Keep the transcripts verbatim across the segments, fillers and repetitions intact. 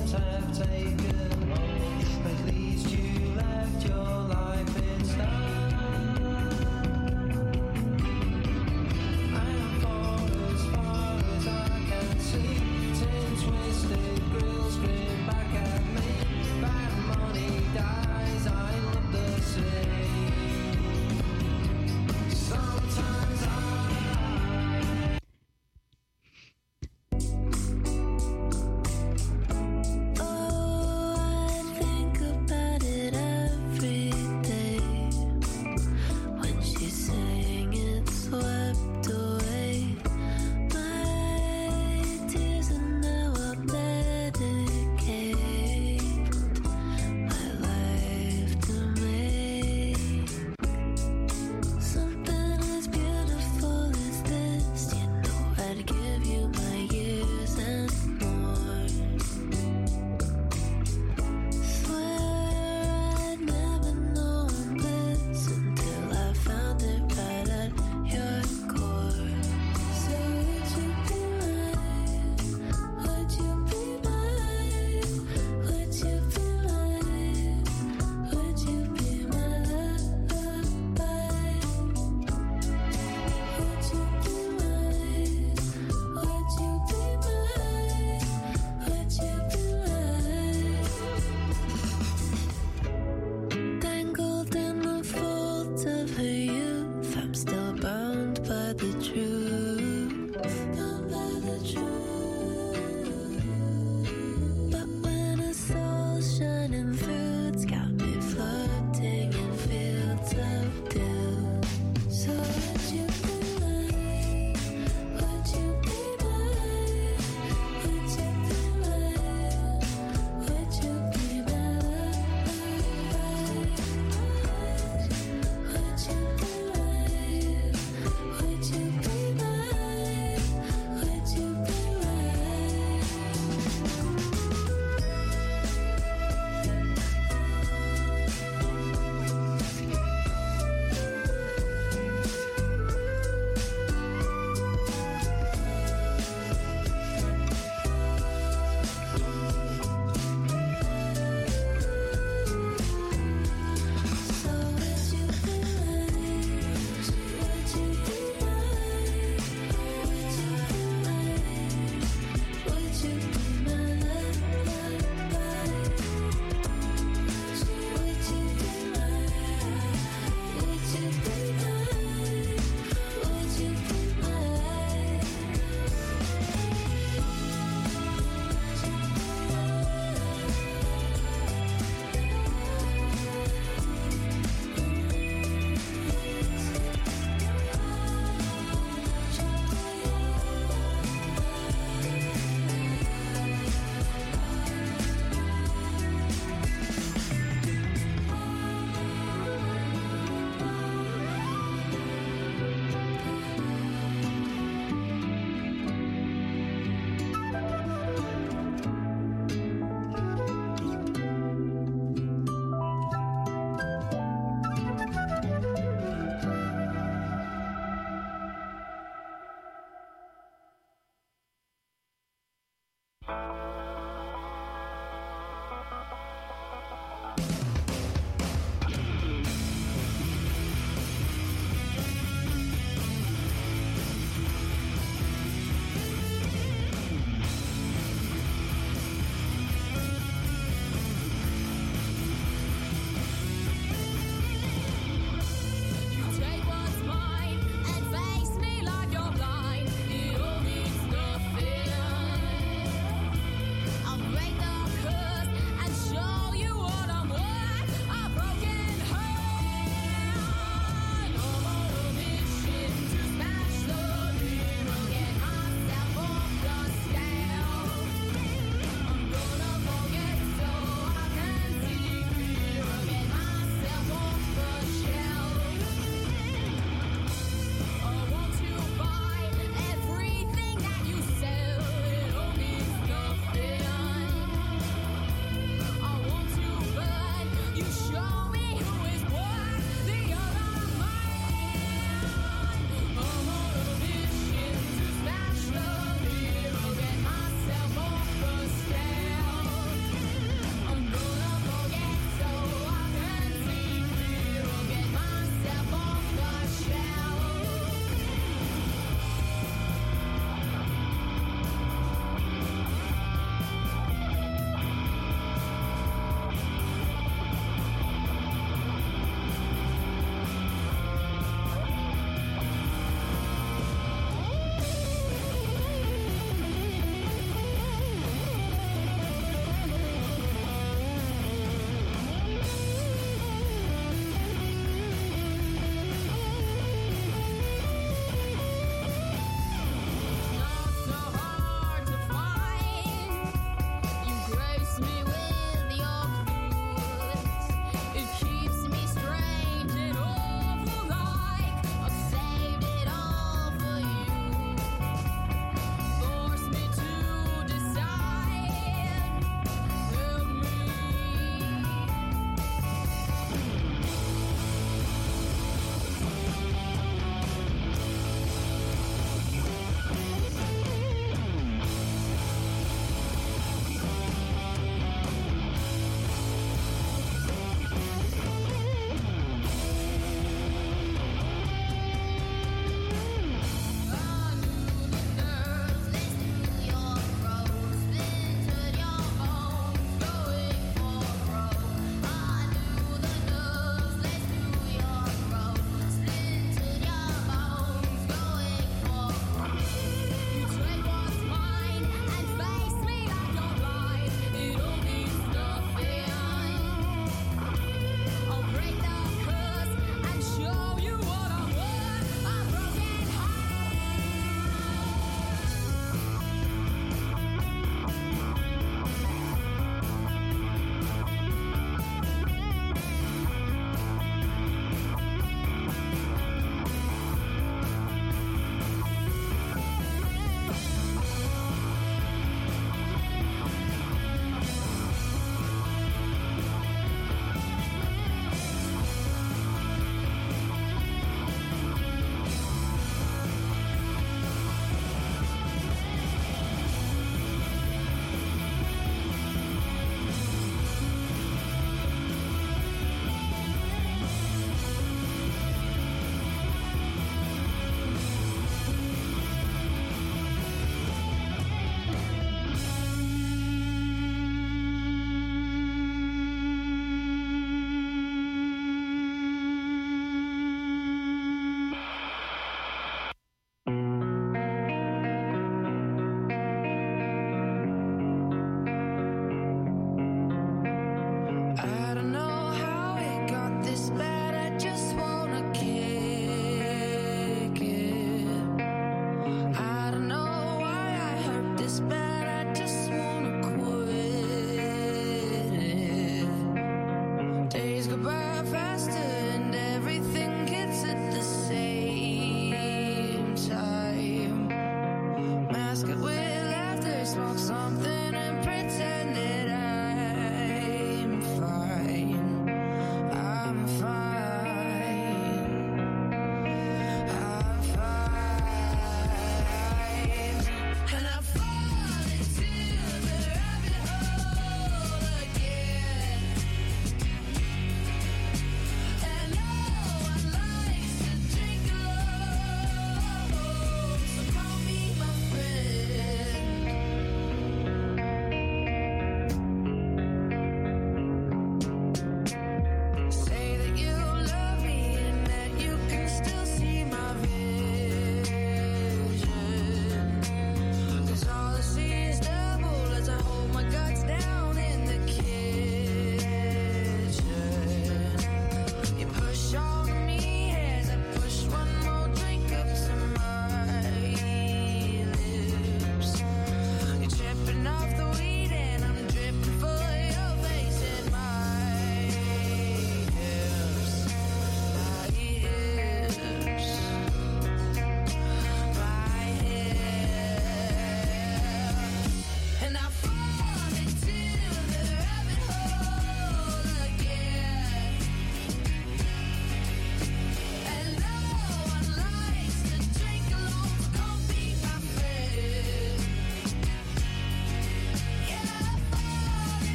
Oh, I think about it every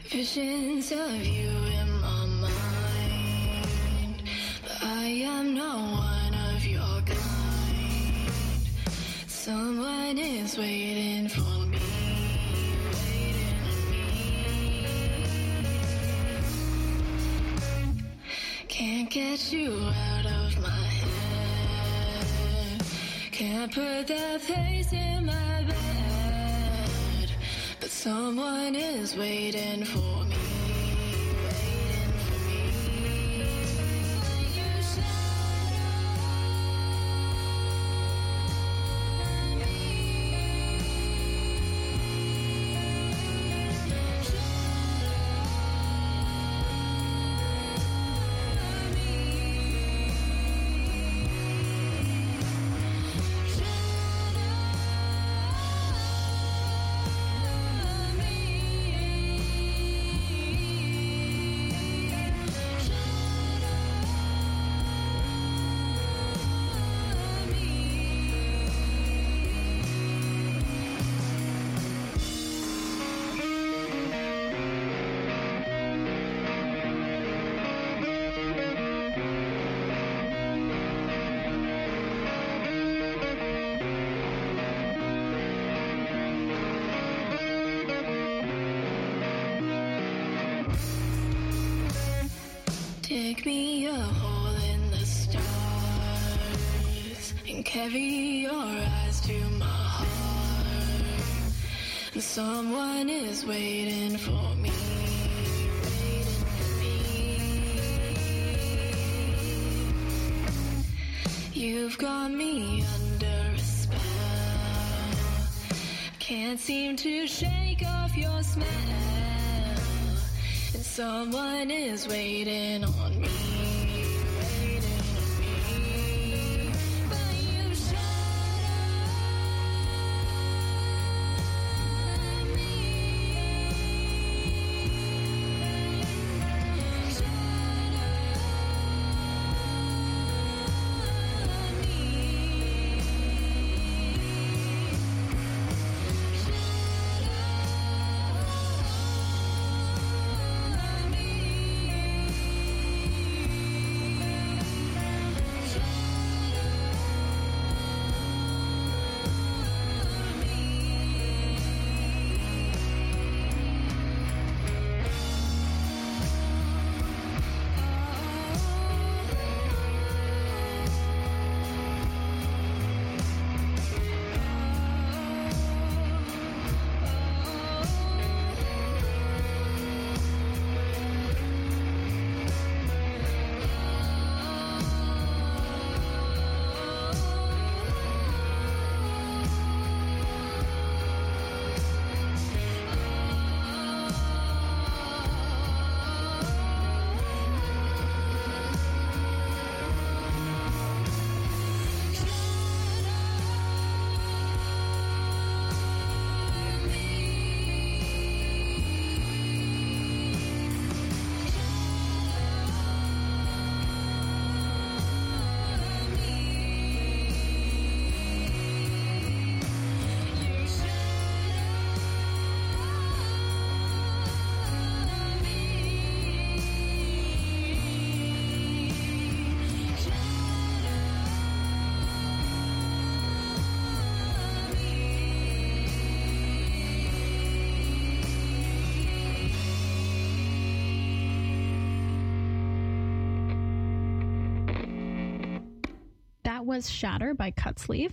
Visions of you in my mind, but I am not one of your kind. Someone is waiting for me, waiting on me. Can't get you out of my head, can't put that face in my bed. But someone is waiting for me, waiting for me. When you shadow me, dig me a hole in the stars and carry your eyes to my heart. And someone is waiting for me, waiting for me. You've got me under a spell, can't seem to shake off your smell. And someone is waiting on me, waiting on me. But you shadow me, was Shatter by Cutsleeve,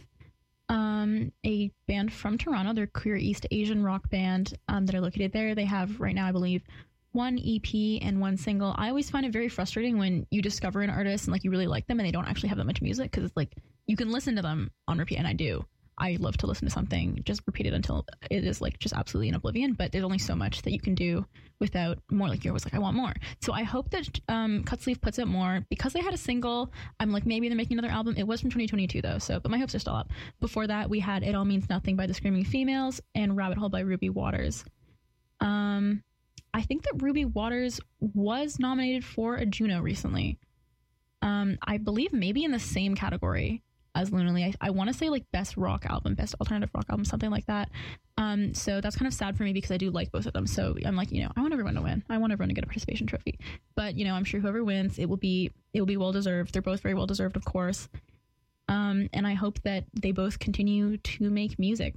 um, a band from Toronto. They're a queer East Asian rock band um, that are located there. They have right now, I believe, one E P and one single. I always find it very frustrating when you discover an artist and like you really like them and they don't actually have that much music, because it's like you can listen to them on repeat, and I do. I love to listen to something, just repeat it until it is like just absolutely in oblivion, but there's only so much that you can do without more. Like you're always like, I want more. So I hope that um, Cutsleeve puts it more, because they had a single. I'm like, maybe they're making another album. It was from twenty twenty-two though, so but my hopes are still up. Before that, we had It All Means Nothing by the Screaming Females and Rabbit Hole by Ruby Waters. Um, I think that Ruby Waters was nominated for a Juno recently. Um, I believe maybe in the same category as Lunally. I, I want to say like best rock album, best alternative rock album, something like that. Um, so that's kind of sad for me because I do like both of them. So I'm like, you know, I want everyone to win. I want everyone to get a participation trophy. But you know, I'm sure whoever wins, it will be it will be well deserved. They're both very well deserved, of course. Um, and I hope that they both continue to make music.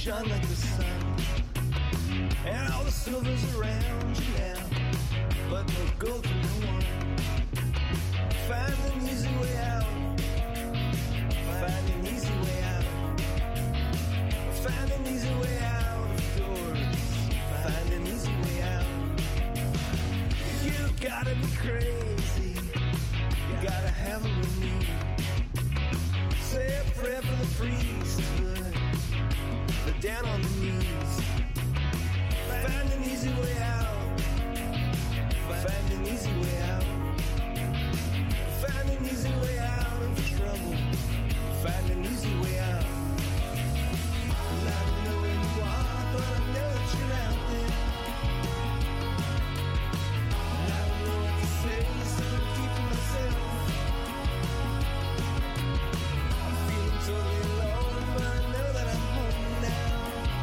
shine like the sun, and all the silver's around you now, but no gold to no one. Find an easy way out. Find an easy way out. Find an easy way out of doors. Find an easy way out. You gotta be crazy. You gotta have a renewed. Say a prayer for the priesthood. But down on the knees. Find an easy way out. Find an easy way out. Find an easy way out of trouble. Find an easy way out. I don't know where you are, but I know that you're out there. And I don't know what to say, so I'm keeping myself. I'm feeling totally alone, but I know that I'm home now.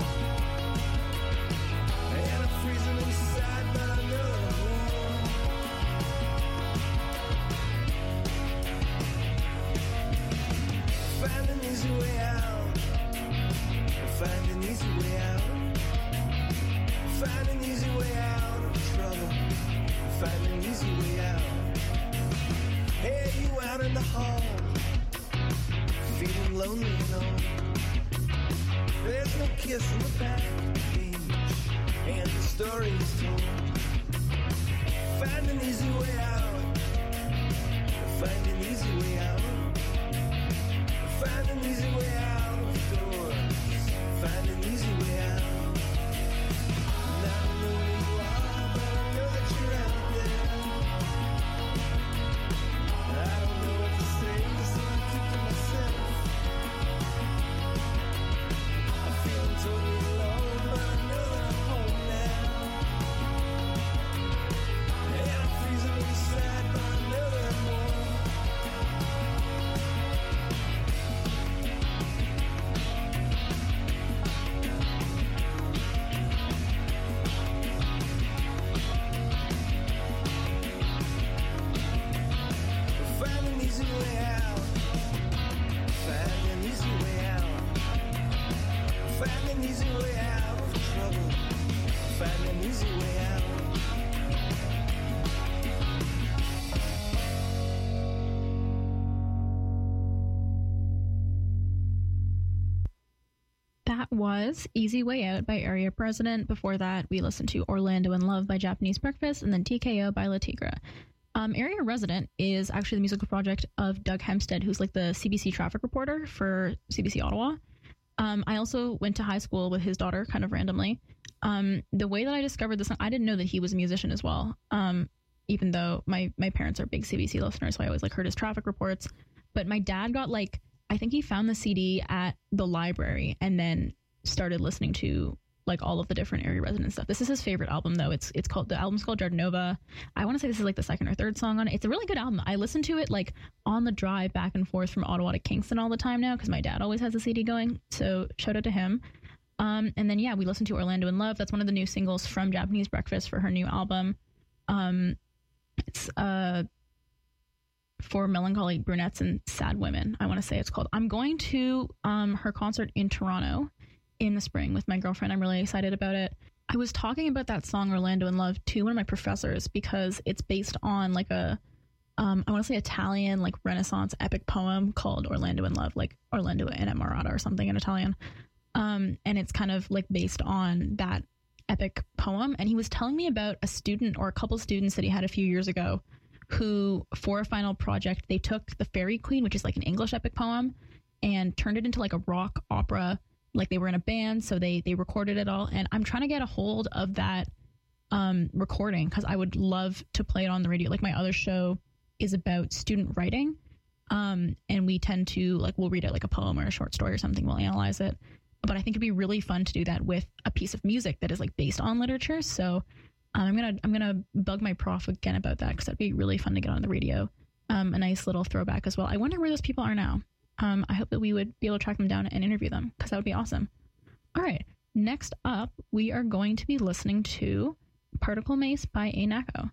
And I'm freezing inside, but I know that I'm warm. Find an easy way out. Find an easy way out. Find an easy way out of trouble. Find an easy way out. Hey, you out in the hall, feeling lonely and all. There's no kiss in the back page, and the story is told. Find an easy way out. Find an easy way out. Find an easy way out of doors. Find an easy way out. And I don't know where you are, but I know that you're out there. And I don't know what to say, so I keep to myself. I'm feeling totally alone, but I know that I'm home now. And I'm freezing inside, but I know that I'm warm. Find an easy way out. Find an easy way out. Find an easy way out of trouble. Find an easy way out. That was Easy Way Out by Area President. Before that, we listened to Orlando in Love by Japanese Breakfast, and then T K O by La Tigra. Um, Area Resident is actually the musical project of Doug Hempstead, who's like the C B C traffic reporter for C B C Ottawa. Um, I also went to high school with his daughter, kind of randomly. Um, the way that I discovered this song, I didn't know that he was a musician as well. Um, even though my my parents are big C B C listeners, so I always like heard his traffic reports. But my dad got like, I think he found the C D at the library and then started listening to like all of the different Area Resident stuff. This is his favorite album though. It's it's called, the album's called Jardinova. I want to say this is like the second or third song on it. It's a really good album. I listen to it like on the drive back and forth from Ottawa to Kingston all the time now because my dad always has a C D going. So shout out to him. Um, and then yeah, we listened to Orlando in Love. That's one of the new singles from Japanese Breakfast for her new album. Um, it's uh for melancholy brunettes and sad women. I want to say it's called. I'm going to um her concert in Toronto in the spring with my girlfriend. I'm really excited about it. I was talking about that song Orlando in Love to one of my professors because it's based on like a um I want to say Italian like Renaissance epic poem called Orlando in Love, like Orlando Innamorata or something in Italian. Um and it's kind of like based on that epic poem. And he was telling me about a student or a couple students that he had a few years ago who, for a final project, they took the Fairy Queen, which is like an English epic poem, and turned it into like a rock opera. Like they were in a band, so they they recorded it all. And I'm trying to get a hold of that um, recording because I would love to play it on the radio. Like my other show is about student writing, um, and we tend to like we'll read it like a poem or a short story or something. We'll analyze it, but I think it'd be really fun to do that with a piece of music that is like based on literature. So um, I'm gonna I'm gonna bug my prof again about that because that'd be really fun to get on the radio. Um, a nice little throwback as well. I wonder where those people are now. Um, I hope that we would be able to track them down and interview them because that would be awesome. All right. Next up, we are going to be listening to Particle Mace by Anako.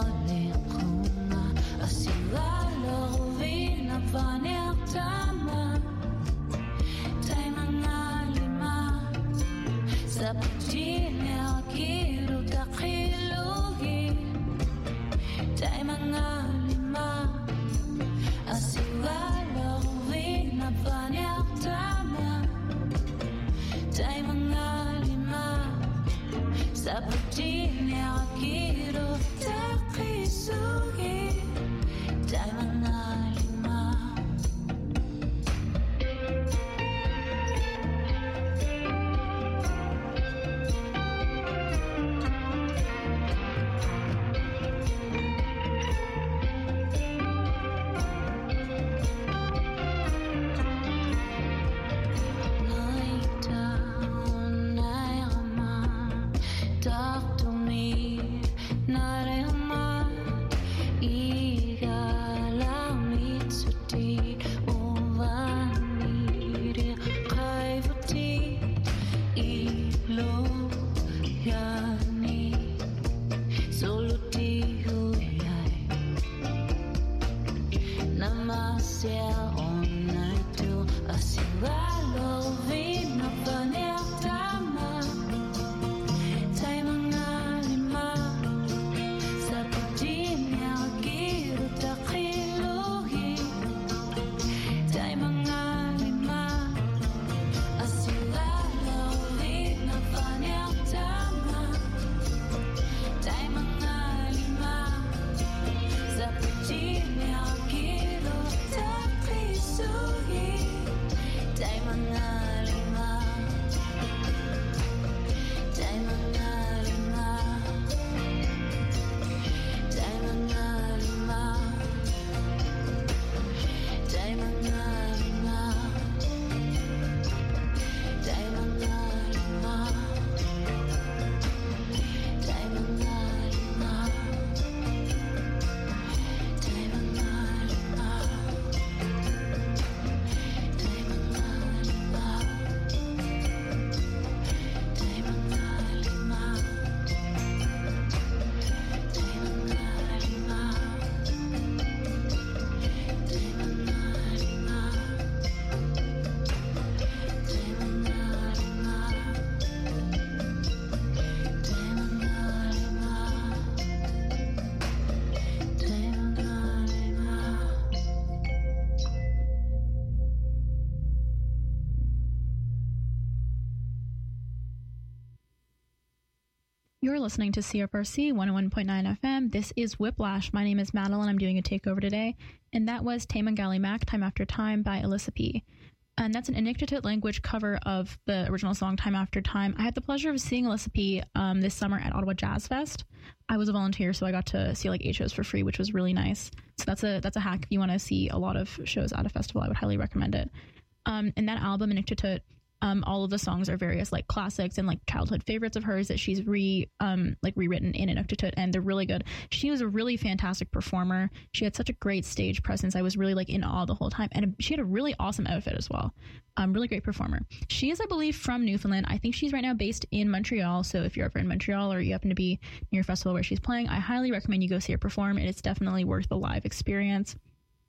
You're listening to C F R C one oh one point nine F M. This is Whiplash. My name is Madeline. I'm doing a takeover today. And that was Taemangali Mac, Time After Time by Alyssa P. And that's an Inuktitut language cover of the original song Time After Time. I had the pleasure of seeing Alyssa P um, this summer at Ottawa Jazz Fest. I was a volunteer, so I got to see like eight shows for free, which was really nice. So that's a that's a hack. If you want to see a lot of shows at a festival, I would highly recommend it. Um, and that album, Inuktitut, Um, all of the songs are various like classics and like childhood favorites of hers that she's re um like rewritten in Inuktitut, and they're really good. She was a really fantastic performer. She had such a great stage presence. I was really like in awe the whole time, and she had a really awesome outfit as well. Um, really great performer. She is, I believe, from Newfoundland. I think she's right now based in Montreal. So if you're ever in Montreal or you happen to be near a festival where she's playing, I highly recommend you go see her perform. It's definitely worth the live experience.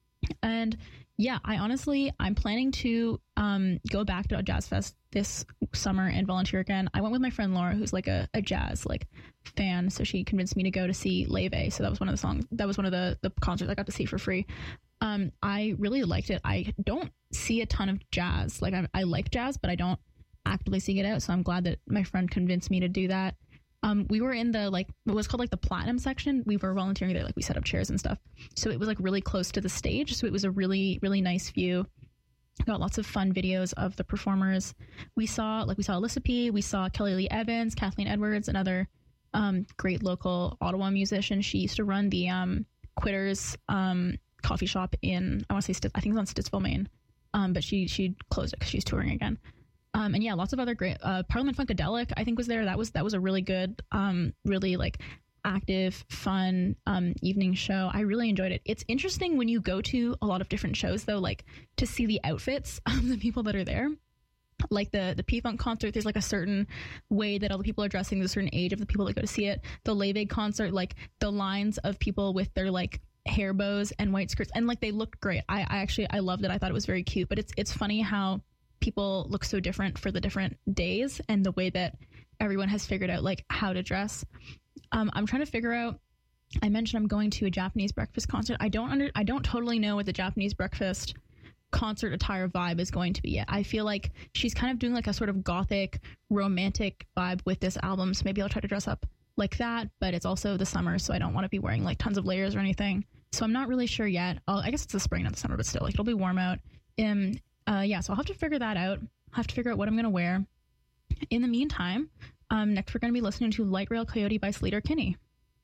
And yeah, I honestly, I'm planning to um, go back to Jazz Fest this summer and volunteer again. I went with my friend Laura, who's like a, a jazz like fan, so she convinced me to go to see Leve. So that was one of the songs. That was one of the the concerts I got to see for free. Um, I really liked it. I don't see a ton of jazz. Like I, I like jazz, but I don't actively seek it out. So I'm glad that my friend convinced me to do that. Um, we were in the, like, what was called, like, the platinum section. We were volunteering there, like, we set up chairs and stuff. So it was, like, really close to the stage. So it was a really, really nice view. Got lots of fun videos of the performers. We saw, like, we saw Alyssa P. We saw Kelly Lee Evans, Kathleen Edwards, another um, great local Ottawa musician. She used to run the um, Quitters um, coffee shop in, I want to say, St- I think it's on Stittsville, Maine. Um, but she she closed it because she's touring again. Um, and yeah, lots of other great, uh, Parliament Funkadelic, I think was there. That was, that was a really good, um, really like active, fun, um, evening show. I really enjoyed it. It's interesting when you go to a lot of different shows though, like to see the outfits of the people that are there. like the the P-Funk concert, there's like a certain way that all the people are dressing, there's a certain age of the people that go to see it. The Live Aid concert, like the lines of people with their like hair bows and white skirts, and like they looked great. I, I actually I loved it. I thought it was very cute. But it's it's funny how people look so different for the different days and the way that everyone has figured out like how to dress. Um, I'm trying to figure out. I mentioned I'm going to a Japanese breakfast concert. I don't under I don't totally know what the Japanese breakfast concert attire vibe is going to be yet. I feel like she's kind of doing like a sort of gothic romantic vibe with this album, so maybe I'll try to dress up like that. But it's also the summer, so I don't want to be wearing like tons of layers or anything, so I'm not really sure yet. I'll, I guess it's the spring, not the summer, but still, like it'll be warm out. Um, uh, yeah, so I'll have to figure that out. I'll have to figure out what I'm going to wear. In the meantime, um, next we're going to be listening to Light Rail Coyote by Sleater Kinney.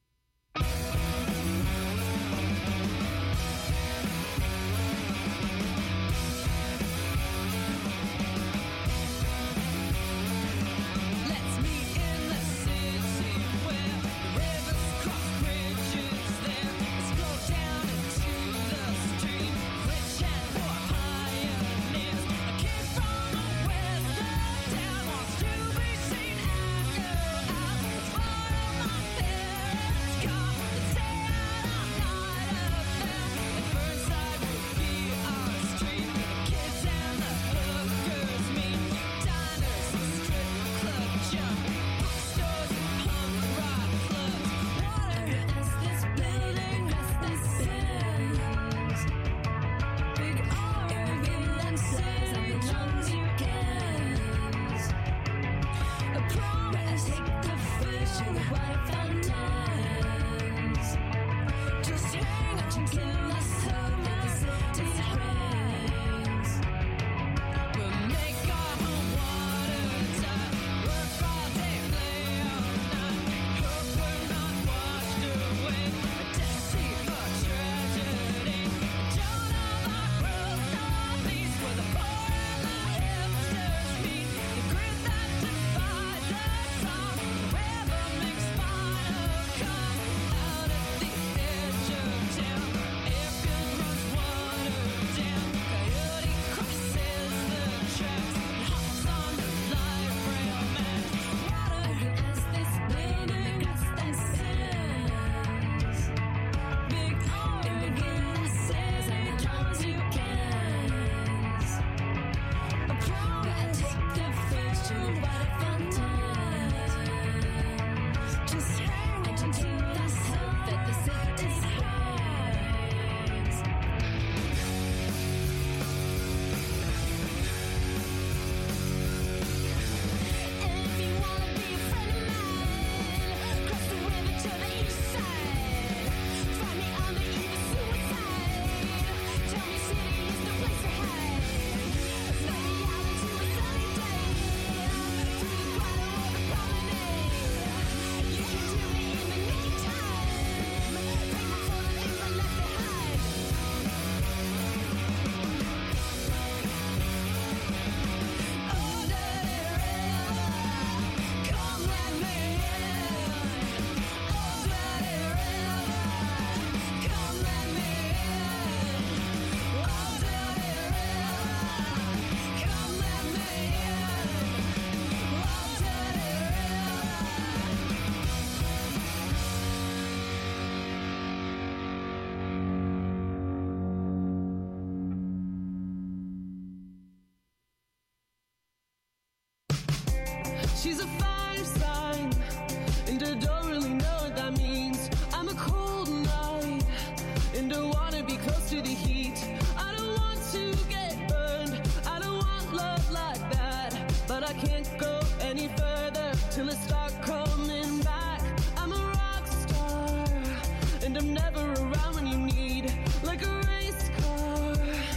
She's a fire sign, and I don't really know what that means. I'm a cold night, and I wanna be close to the heat. I don't want to get burned, I don't want love like that. But I can't go any further till I start coming back. I'm a rock star, and I'm never around when you need. Like a race car,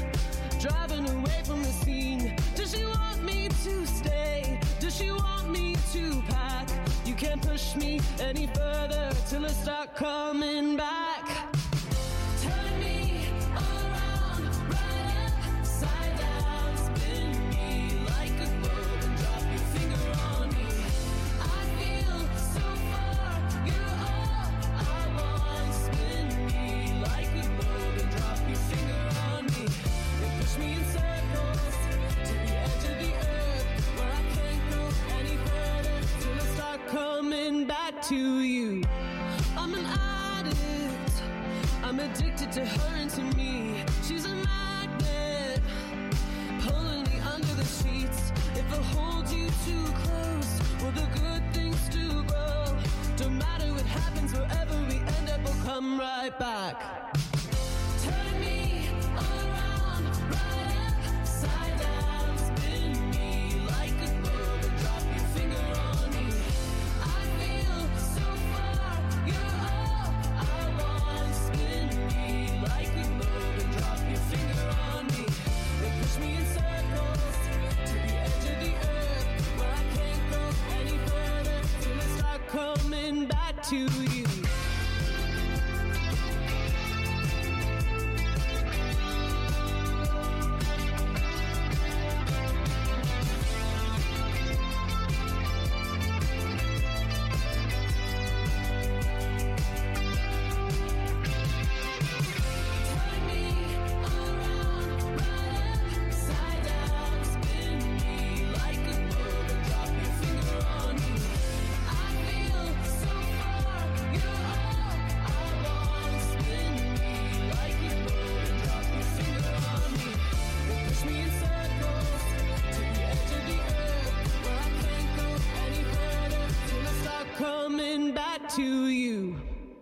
driving away from the scene. Does she want me to stay? Does she want me to pack? You can't push me any further till I start coming back. Turn me around, right upside down, spin me like a globe and drop your finger on me. I feel so far, you're all I want. Spin me like a globe and drop your finger on me. And push me in circles to the edge of the earth. I'm addicted to her and to me. She's a magnet, pulling me under the sheets. If I hold you too close, will the good things do grow? Don't matter what happens, wherever we end up, we'll come right back. Turn me around, right upside down, spin me like a globe and drop your finger on me. I feel so far, you're all I want. Spin me like a globe and drop your finger on me. They push me in circles to the edge of the earth, where I can't go any further till I start coming back to you. Coming back to you.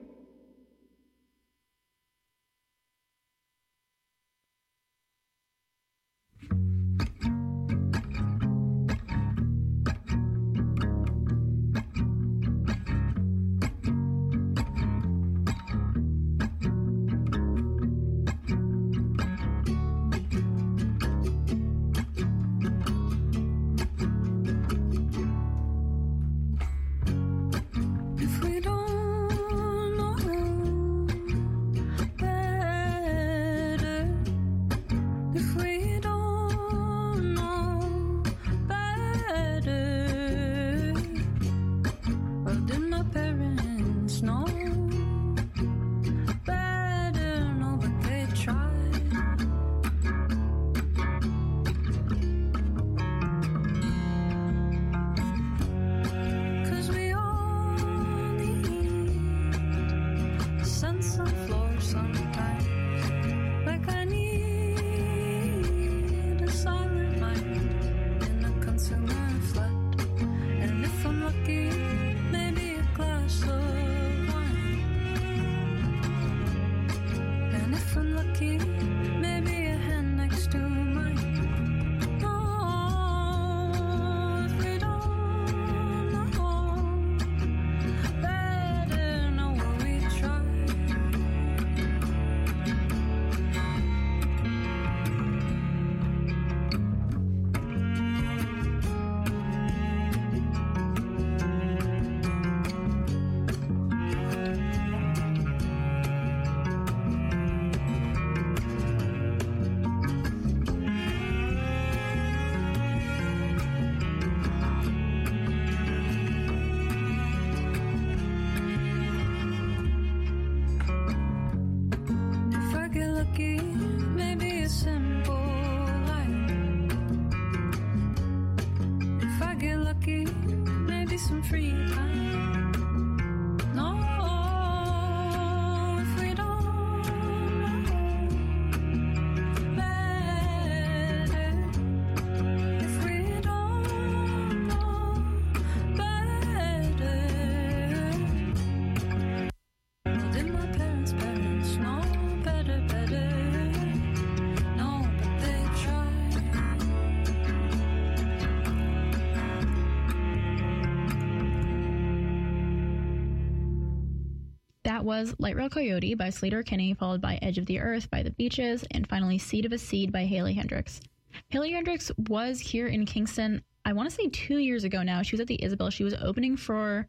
That was Light Rail Coyote by Slater Kinney, followed by Edge of the Earth by The Beaches, and finally Seed of a Seed by Haley Hendrix. Haley Hendrix was here in Kingston, I want to say two years ago now. She was at the Isabel. She was opening for,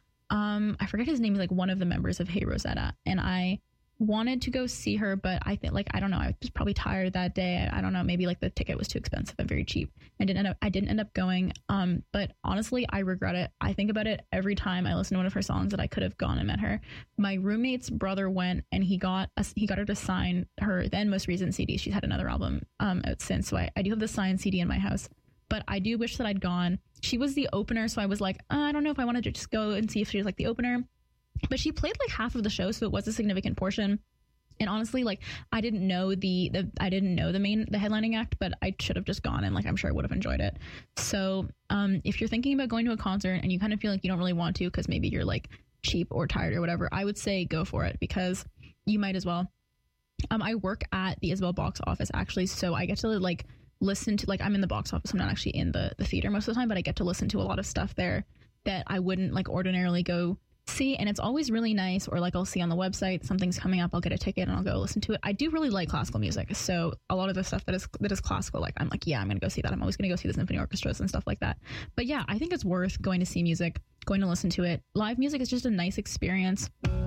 um, I forget his name, like one of the members of Hey Rosetta. And I wanted to go see her, but I think like, I don't know, I was probably tired that day. I, I don't know, maybe like the ticket was too expensive and very cheap. I didn't end up, I didn't end up going. Um, but honestly, I regret it. I think about it every time I listen to one of her songs that I could have gone and met her. My roommate's brother went and he got a, he got her to sign her then most recent C D. She's had another album um out since. So I, I do have the signed C D in my house, but I do wish that I'd gone. She was the opener. So I was like, uh, I don't know if I wanted to just go and see if she was like the opener. But she played like half of the show, so it was a significant portion. And honestly, like I didn't know the, the I didn't know the main the headlining act, but I should have just gone, and like I'm sure I would have enjoyed it. So um, if you're thinking about going to a concert and you kind of feel like you don't really want to because maybe you're like cheap or tired or whatever, I would say go for it because you might as well. Um, I work at the Isabel box office actually, so I get to like listen to like I'm in the box office. I'm not actually in the the theater most of the time, but I get to listen to a lot of stuff there that I wouldn't like ordinarily go see, and it's always really nice. Or like I'll see on the website something's coming up, I'll get a ticket and I'll go listen to it. I do really like classical music, so a lot of the stuff that is that is classical, like I'm like, yeah, I'm gonna go see that. I'm always gonna go see the symphony orchestras and stuff like that. But yeah, I think it's worth going to see music, going to listen to it. Live music is just a nice experience.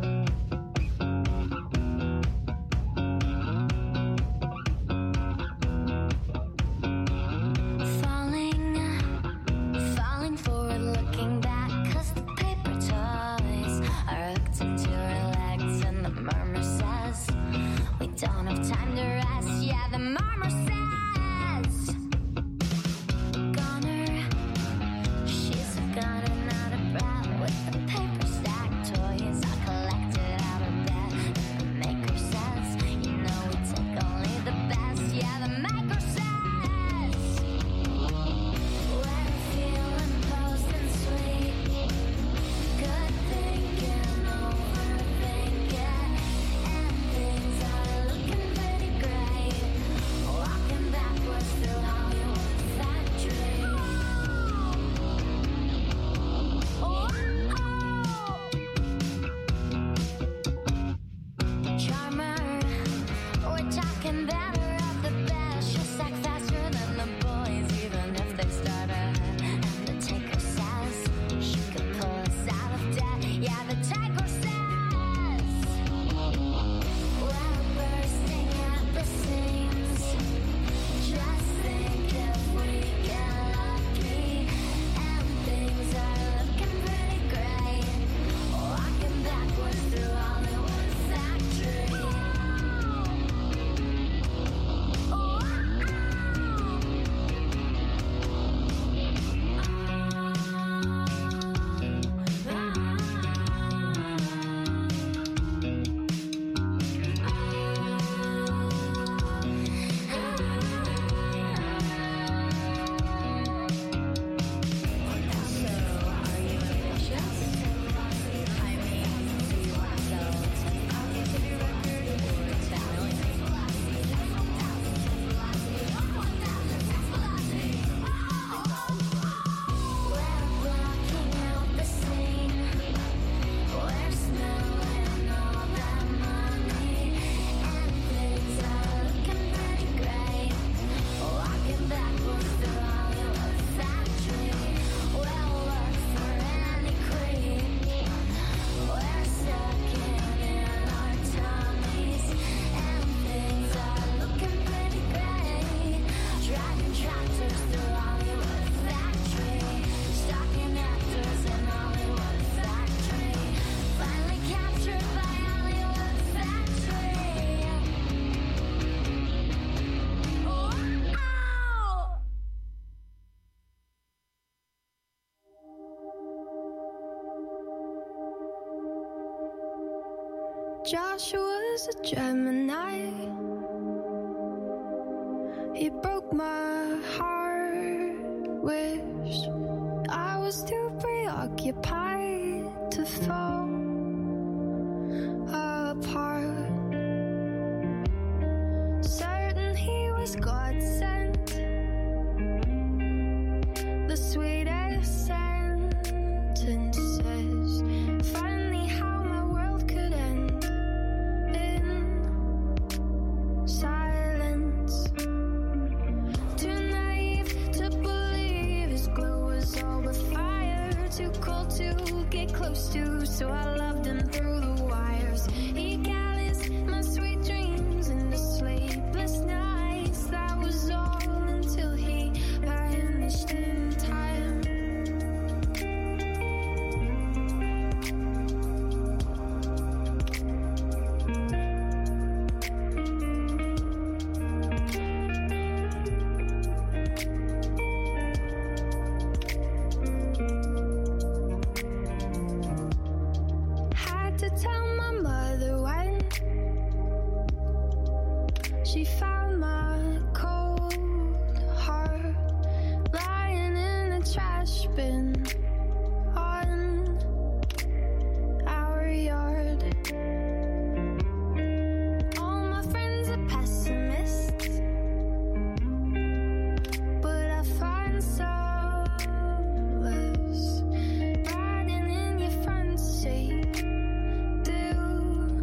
Don't have time to rest, yeah, the murmur says Goner, she's a goner, not a brat. With the paper stack toys I collected out of bed. The maker says, you know we take only the best, yeah, the maker says when feeling posed and sweet, good thinking, overthinking, and things are looking pretty great. Walking backwards through Hollywood factory. Oh, Charmer, we're talking better of the best. She'll sack faster than the boys, even if they start ahead. And the taker says she could pull us out of debt. Yeah, the taker says we're bursting at the seams. Just think if we get lucky, and things are looking pretty great. Walking backwards through Hollywood factory. Joshua's a Gemini. He broke my heart. Wish I was too preoccupied to fall apart. Certain he was God sent, the sweetest sentences. Finally, how my world could end in silence. Too naive to believe his glow was all but fire. Too cold to get close to, so I loved him through the wires. He calloused my sweet dreams into sleepless nights. That was all until he vanished in time. She found my cold heart lying in a trash bin on our yard. All my friends are pessimists, but I find solace riding in your front seat till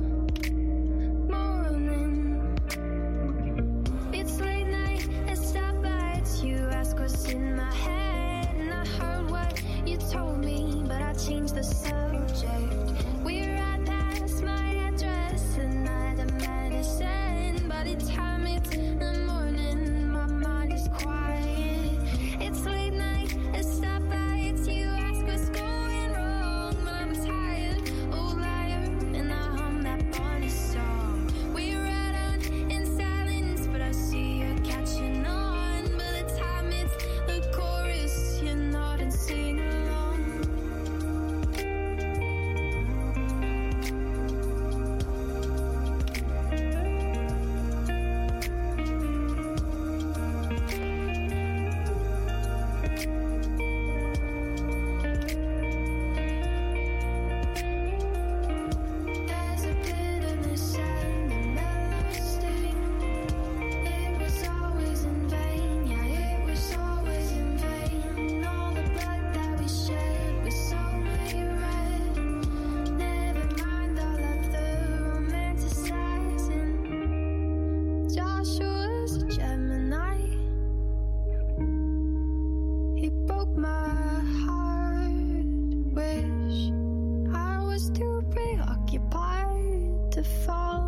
morning. It's late night at stoplights. You ask what's in my head, and I heard what you told me, but I changed the subject. We're right past my address, and I the medicine. By the time it's the morning, my mind is quiet. It's late night at stoplights. You ask what's going wrong, but I'm tired, old liar, and I hum that Bonnie song. We ride on in silence, but I see you catching on. By the time it's the chorus, you're not and sing along. There's a bitterness and a mellow sting. It was always in vain, yeah, it was always in vain. All the blood that we shed was so red. Never mind all of the romanticizing. Joshua's a Gemini. He broke my heart. Wish I was too preoccupied to fall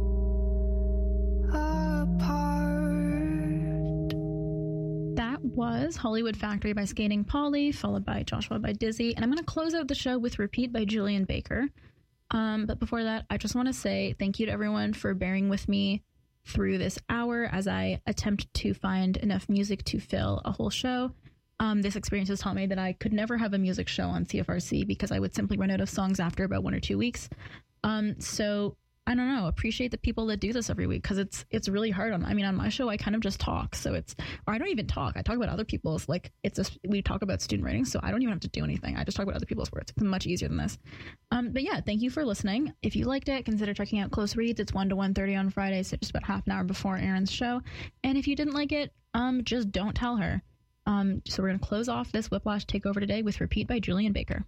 apart. That was Hollywood Factory by Skating Polly, followed by Joshua by Dizzy. And I'm going to close out the show with Repeat by Julian Baker. Um, but before that, I just want to say thank you to everyone for bearing with me through this hour as I attempt to find enough music to fill a whole show. Um, this experience has taught me that I could never have a music show on C F R C because I would simply run out of songs after about one or two weeks. Um, so I don't know, appreciate the people that do this every week because it's it's really hard. On I mean, on my show, I kind of just talk. So it's, or I don't even talk. I talk about other people's, like it's just, we talk about student writing. So I don't even have to do anything. I just talk about other people's words. It's much easier than this. Um, but yeah, thank you for listening. If you liked it, consider checking out Close Reads. It's one to one thirty on Fridays, so just about half an hour before Aaron's show. And if you didn't like it, um, just don't tell her. Um, so we're going to close off this Whiplash takeover today with Repeat by Julian Baker.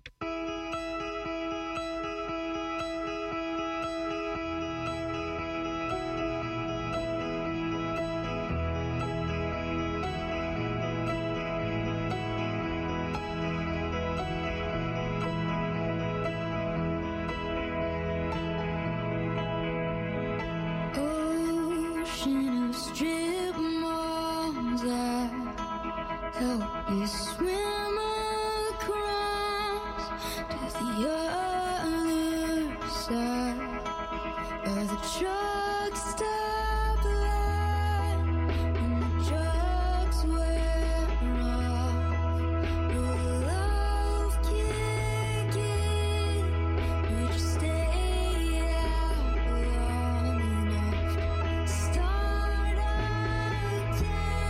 Ocean of strip malls, I help you swim across to the other side of the truck stop line. When the drugs wear off, will the love kick in? Would you stay out long enough to start again?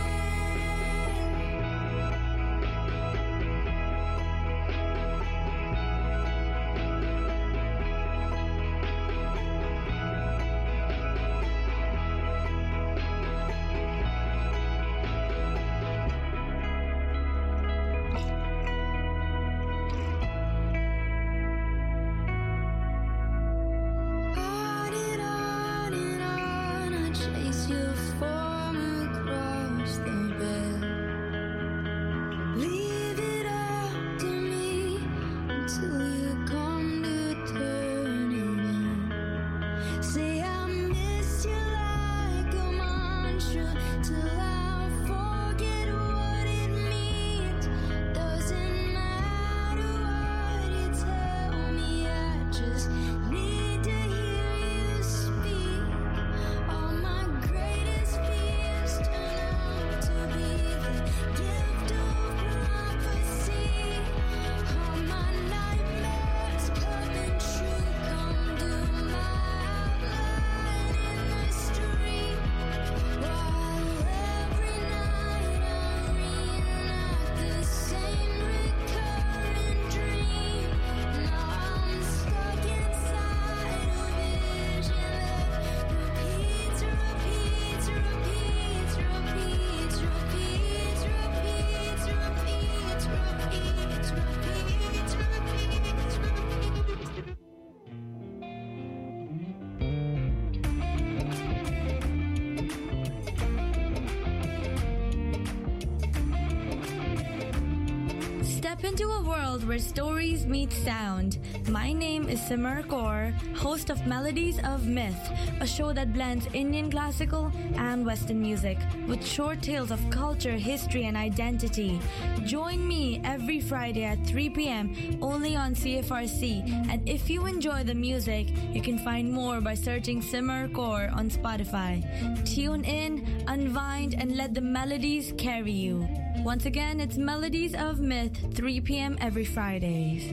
On and on and on, I chase your form across the bed. Leave it up to me until you come to turn it in. Say I miss you like a mantra till I forget what it means. Doesn't matter what you tell me, I just need to hear you speak. All my greatest fears turn out to be the gift of prophecy. All my nightmares coming true come to my outline in the street. Step into a world where stories meet sound. My name is Simar Kaur, host of Melodies of Myth, a show that blends Indian classical and Western music with short tales of culture, history, and identity. Join me every Friday at three p.m. only on C F R C. And if you enjoy the music, you can find more by searching Simar Kaur on Spotify. Tune in, unwind, and let the melodies carry you. Once again, it's Melodies of Myth, three p.m. every Fridays.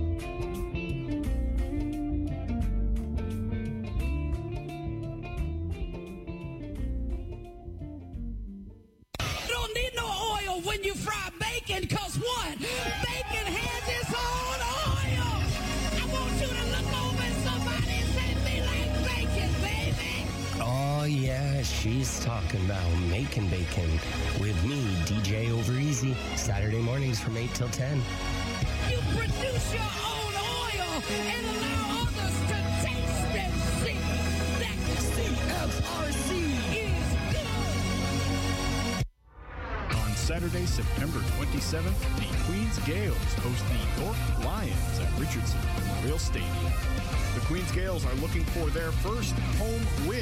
Don't need no oil when you fry bacon, cause what? Bacon has its own oil. I want you to look over at somebody and say, "Me like bacon, baby." Oh, yeah, she's talking about making bacon with me, D J Over Easy, Saturday mornings from eight till ten. You produce your own oil and allow others to taste and see that C F R C is good. On Saturday, September twenty-seventh, the Queens Gales host the York Lions at Richardson Memorial Stadium. The Queens Gales are looking for their first home win